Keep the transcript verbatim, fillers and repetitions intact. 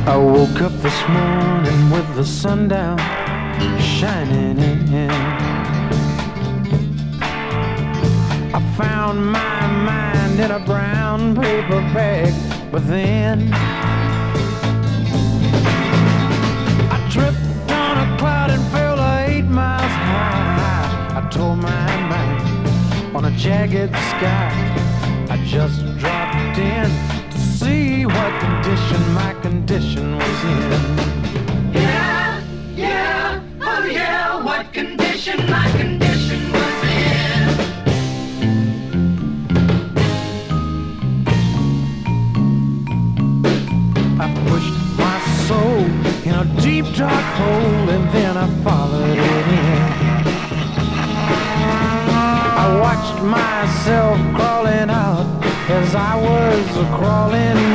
I woke up this morning with the sun down, shining in. I found my mind in a brown paper bag, but then I tripped on a cloud and fell eight miles high. I tore my mind on a jagged sky. I just dropped in to see what condition my condition was in. Yeah, yeah, oh yeah, what condition my condition was in. I pushed my soul in a deep dark hole and then I followed it in. I watched myself crawling out as I was crawling